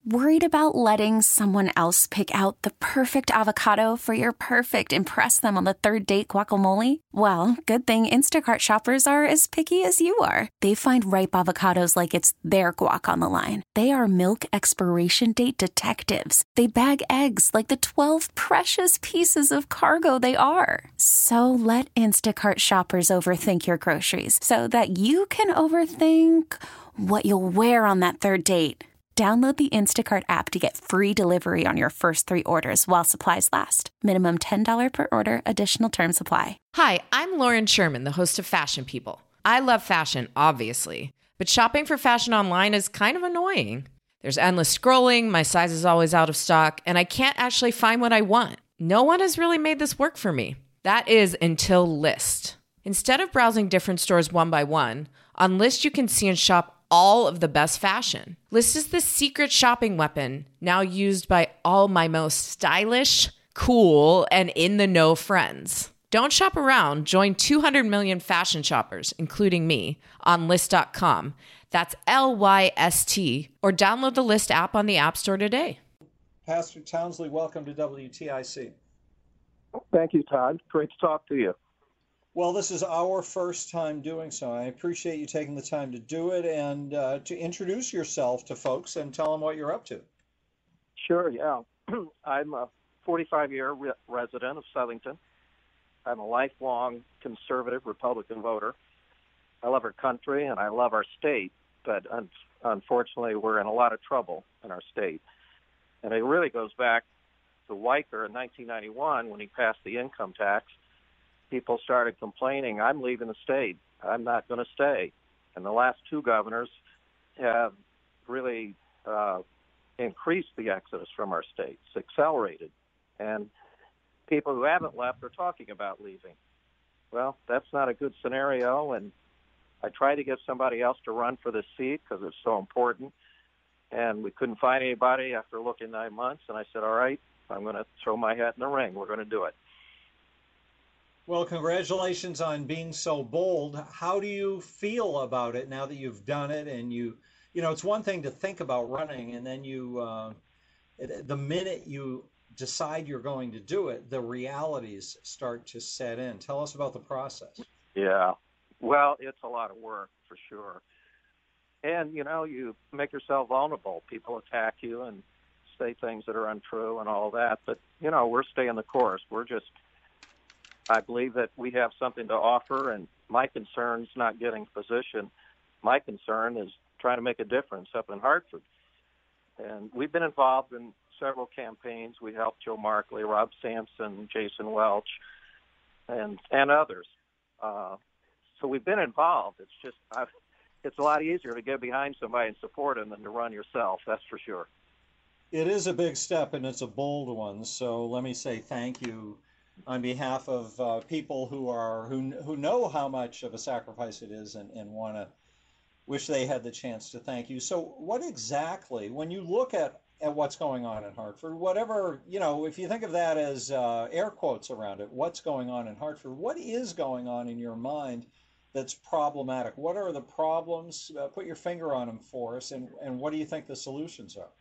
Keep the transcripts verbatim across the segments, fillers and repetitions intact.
Worried about letting someone else pick out the perfect avocado for your perfect impress them on the third date guacamole? Well, good thing Instacart shoppers are as picky as you are. They find ripe avocados like it's their guac on the line. They are milk expiration date detectives. They bag eggs like the twelve precious pieces of cargo they are. So let Instacart shoppers overthink your groceries so that you can overthink what you'll wear on that third date. Download the Instacart app to get free delivery on your first three orders while supplies last. Minimum ten dollars per order. Additional terms apply. Hi, I'm Lauren Sherman, the host of Fashion People. I love fashion, obviously, but shopping for fashion online is kind of annoying. There's endless scrolling, my size is always out of stock, and I can't actually find what I want. No one has really made this work for me. That is until Lyst. Instead of browsing different stores one by one, on Lyst you can see and shop all of the best fashion. Lyst is the secret shopping weapon now used by all my most stylish, cool, and in-the-know friends. Don't shop around. Join two hundred million fashion shoppers, including me, on Lyst dot com. That's L Y S T. Or download the Lyst app on the App Store today. Pastor Townsley, welcome to W T I C. Thank you, Todd. Great to talk to you. Well, this is our first time doing so. I appreciate you taking the time to do it and uh, to introduce yourself to folks and tell them what you're up to. Sure, yeah. I'm a forty-five-year re- resident of Southington. I'm a lifelong conservative Republican voter. I love our country and I love our state, but un- unfortunately we're in a lot of trouble in our state. And it really goes back to Weicker in nineteen ninety-one when he passed the income tax. People started complaining, I'm leaving the state. I'm not going to stay. And the last two governors have really uh, increased the exodus from our states, accelerated. And people who haven't left are talking about leaving. Well, that's not a good scenario. And I tried to get somebody else to run for this seat because it's so important. And we couldn't find anybody after looking nine months. And I said, all right, I'm going to throw my hat in the ring. We're going to do it. Well, congratulations on being so bold. How do you feel about it now that you've done it? And you, you know, it's one thing to think about running, and then you, uh, the minute you decide you're going to do it, the realities start to set in. Tell us about the process. Yeah. Well, it's a lot of work for sure. And, you know, you make yourself vulnerable. People attack you and say things that are untrue and all that. But, you know, we're staying the course. We're just, I believe that we have something to offer, and my concern is not getting position. My concern is trying to make a difference up in Hartford. And we've been involved in several campaigns. We helped Joe Markley, Rob Sampson, Jason Welch, and and others. Uh, so we've been involved. It's just I've, it's a lot easier to get behind somebody and support them than to run yourself. That's for sure. It is a big step, and it's a bold one. So let me say thank you on behalf of uh, people who are who who know how much of a sacrifice it is, and, and want to wish they had the chance to thank you. So what exactly, when you look at, at what's going on in Hartford, whatever, you know, if you think of that as uh, air quotes around it, what's going on in Hartford, what is going on in your mind that's problematic? What are the problems? Uh, put your finger on them for us, and, and what do you think the solutions are?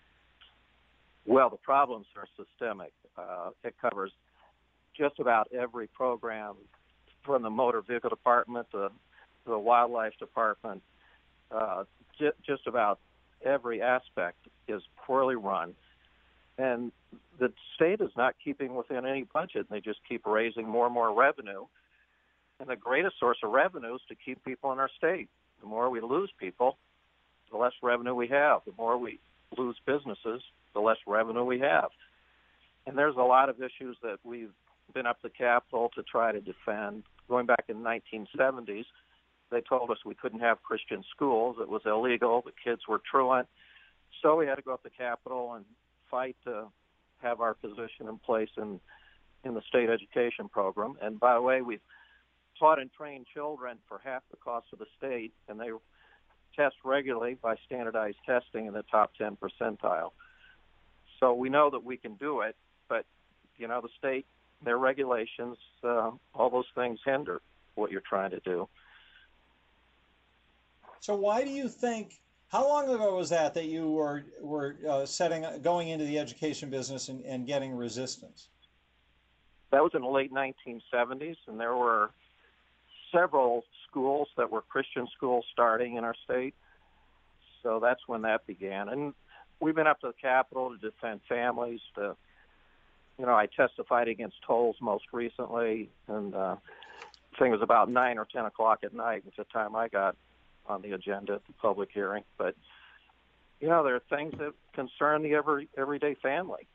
Well, the problems are systemic. Uh, it covers just about every program, from the motor vehicle department to the wildlife department. Uh, j- just about every aspect is poorly run. And the state is not keeping within any budget. They just keep raising more and more revenue. And the greatest source of revenue is to keep people in our state. The more we lose people, the less revenue we have. The more we lose businesses, the less revenue we have. And there's a lot of issues that we've been up the Capitol to try to defend. Going back in the nineteen seventies, they told us we couldn't have Christian schools. It was illegal. The kids were truant. So we had to go up the Capitol and fight to have our position in place in, in the state education program. And by the way, we've taught and trained children for half the cost of the state, and they test regularly by standardized testing in the top ten percentile. So we know that we can do it, but, you know, the state, their regulations, uh, all those things hinder what you're trying to do. So why do you think How long ago was that that you were were uh, setting going into the education business and, and getting resistance? That was in the late nineteen seventies, and there were several schools that were Christian schools starting in our state. So that's when that began. And we've been up to the Capitol to defend families. To, you know, I testified against tolls most recently, and uh, I think it was about nine or ten o'clock at night at the time I got on the agenda at the public hearing. But, you know, there are things that concern the every everyday family.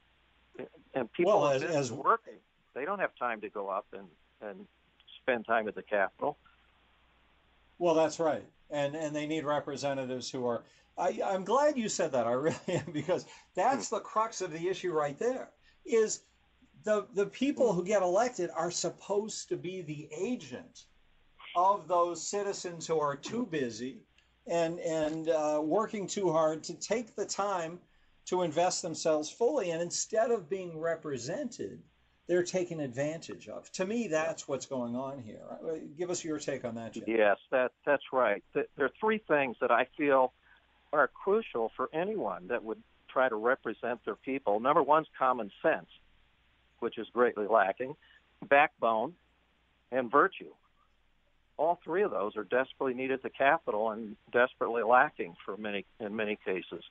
And people well, are as, as working. They don't have time to go up and, and spend time at the Capitol. Well, that's right. And and they need representatives who are, I, I'm glad you said that, I really am, because that's the crux of the issue right there, is the, the people who get elected are supposed to be the agent of those citizens who are too busy and, and uh, working too hard to take the time to invest themselves fully. And instead of being represented, they're taken advantage of. To me, that's what's going on here. Give us your take on that, Jim. Yes, that, that's right. There are three things that I feel are crucial for anyone that would try to represent their people. Number one is common sense, which is greatly lacking, backbone, and virtue. All three of those are desperately needed at the Capitol and desperately lacking for many in many cases.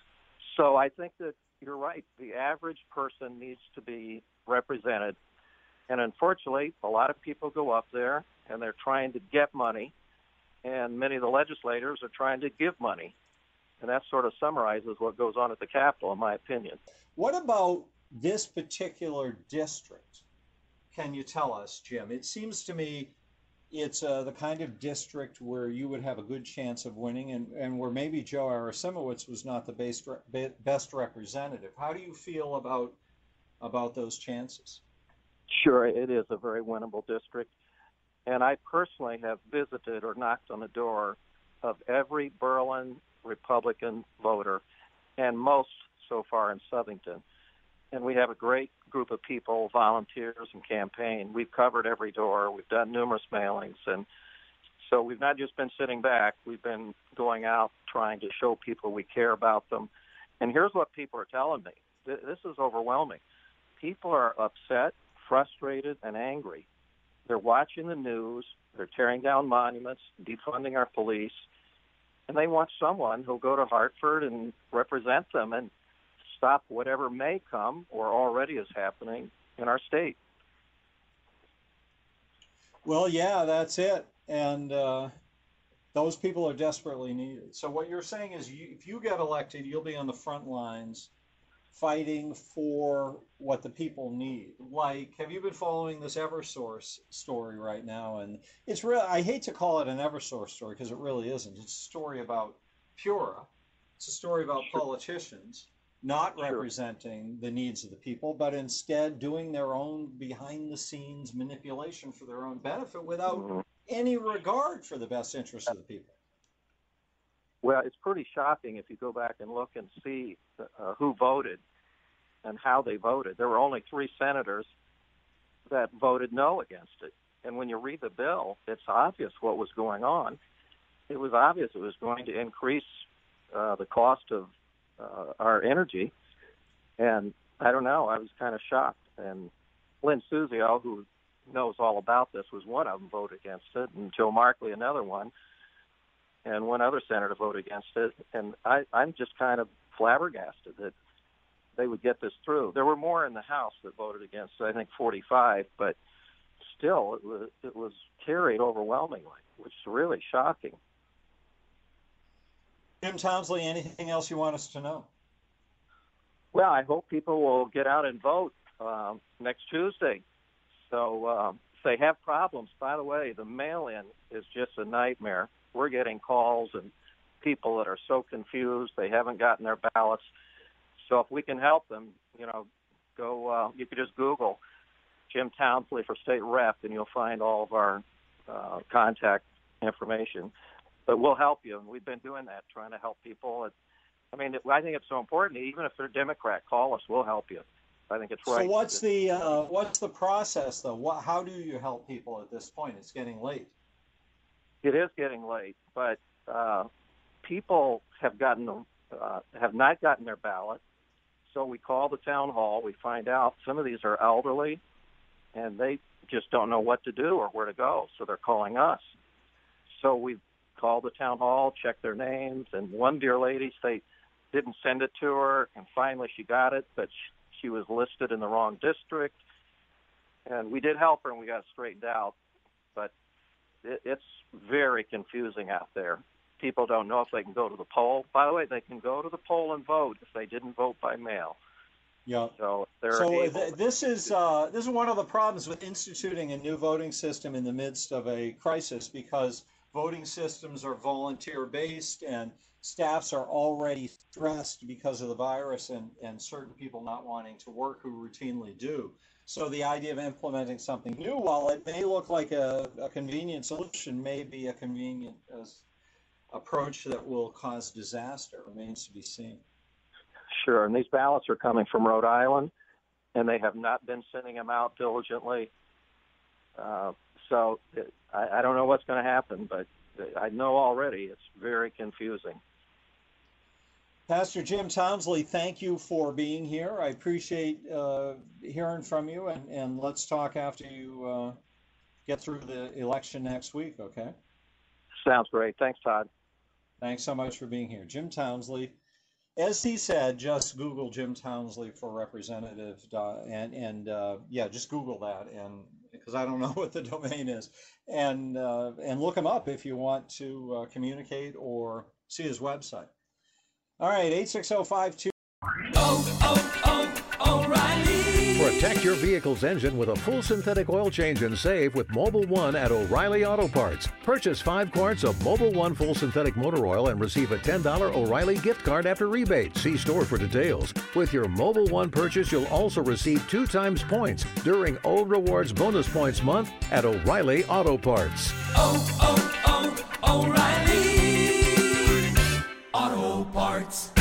So I think that you're right. The average person needs to be represented. And unfortunately, a lot of people go up there and they're trying to get money, and many of the legislators are trying to give money. And that sort of summarizes what goes on at the Capitol, in my opinion. What about this particular district? Can you tell us, Jim? It seems to me it's uh, the kind of district where you would have a good chance of winning, and, and where maybe Joe Arasimowicz was not the best, best representative. How do you feel about about those chances? Sure, it is a very winnable district. And I personally have visited or knocked on the door of every Berlin Republican voter, and most so far in Southington. And we have a great group of people, volunteers and campaign. We've covered every door. We've done numerous mailings. And so we've not just been sitting back. We've been going out trying to show people we care about them. And here's what people are telling me. This is overwhelming. People are upset, frustrated, and angry. They're watching the news. They're tearing down monuments, defunding our police. And they want someone who'll go to Hartford and represent them and stop whatever may come or already is happening in our state. Well, yeah, that's it. And uh, those people are desperately needed. So what you're saying is you, if you get elected, you'll be on the front lines fighting for what the people need. Like, have you been following this Eversource story right now? And it's real. I hate to call it an Eversource story because it really isn't. It's a story about Pura. It's a story about sure. politicians not sure. representing the needs of the people, but instead doing their own behind-the-scenes manipulation for their own benefit without mm-hmm. any regard for the best interest of the people. Well, it's pretty shocking if you go back and look and see uh, who voted and how they voted. There were only three senators that voted no against it. And when you read the bill, it's obvious what was going on. It was obvious it was going to increase uh, the cost of uh, our energy. And I don't know, I was kind of shocked. And Lynn Suzio, who knows all about this, was one of them, voted against it, and Joe Markley, another one. And one other senator voted against it. And I, I'm just kind of flabbergasted that they would get this through. There were more in the House that voted against it, I think forty-five, but still it was, it was carried overwhelmingly, which is really shocking. Jim Townsley, anything else you want us to know? Well, I hope people will get out and vote um, next Tuesday. So um, if they have problems, by the way, the mail-in is just a nightmare. We're getting calls and people that are so confused they haven't gotten their ballots. So if we can help them, you know, go. Uh, you could just Google Jim Townsley for state rep, and you'll find all of our uh, contact information. But we'll help you, and we've been doing that, trying to help people. I mean, I think it's so important. Even if they're Democrat, call us. We'll help you. I think it's right. So what's the uh, what's the process, though? What, how do you help people at this point? It's getting late. It is getting late, but uh, people have gotten uh, have not gotten their ballot. So we call the town hall. We find out some of these are elderly, and they just don't know what to do or where to go. So they're calling us. So we call the town hall, check their names, and one dear lady, they didn't send it to her, and finally she got it, but she, she was listed in the wrong district. And we did help her, and we got it straightened out. But it, it's very confusing out there. People don't know if they can go to the poll. By the way, they can go to the poll and vote if they didn't vote by mail. Yeah. So they're so able th- this is uh, this is one of the problems with instituting a new voting system in the midst of a crisis, because voting systems are volunteer based and staffs are already stressed because of the virus and, and certain people not wanting to work who routinely do. So the idea of implementing something new, while it may look like a, a convenient solution, may be a convenient uh, approach that will cause disaster. Remains to be seen. Sure, and these ballots are coming from Rhode Island, and they have not been sending them out diligently. Uh, so it, I, I don't know what's going to happen, but I know already it's very confusing. Pastor Jim Townsley, thank you for being here. I appreciate uh, hearing from you, and, and let's talk after you uh, get through the election next week, okay? Sounds great. Thanks, Todd. Thanks so much for being here. Jim Townsley, as he said, just Google Jim Townsley for representative, and, and uh, yeah, just Google that, and because I don't know what the domain is, and, uh, and look him up if you want to uh, communicate or see his website. All right, eight six zero five two. Oh, oh, oh, O'Reilly. Protect your vehicle's engine with a full synthetic oil change and save with Mobil one at O'Reilly Auto Parts. Purchase five quarts of Mobil one full synthetic motor oil and receive a ten dollars O'Reilly gift card after rebate. See store for details. With your Mobil one purchase, you'll also receive two times points during O Rewards Bonus Points Month at O'Reilly Auto Parts. Oh, oh, oh, O'Reilly Auto Parts.